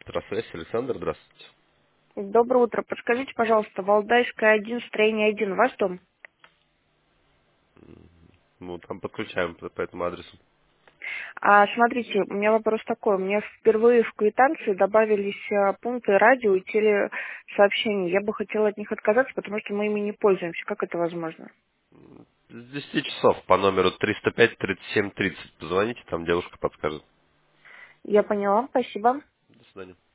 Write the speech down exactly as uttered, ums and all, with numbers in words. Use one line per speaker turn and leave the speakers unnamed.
Здравствуйте, Александр, здравствуйте.
Доброе утро. Подскажите, пожалуйста, Валдайская один, строение один, ваш дом?
Ну, там подключаем по, по этому адресу.
А смотрите, у меня вопрос такой. У меня впервые в квитанции добавились а, пункты радио и телесообщений. Я бы хотела от них отказаться, потому что мы ими не пользуемся. Как это возможно?
С десяти часов по номеру триста пять тридцать семь тридцать. Позвоните, там девушка подскажет.
Я поняла. Спасибо.
До свидания.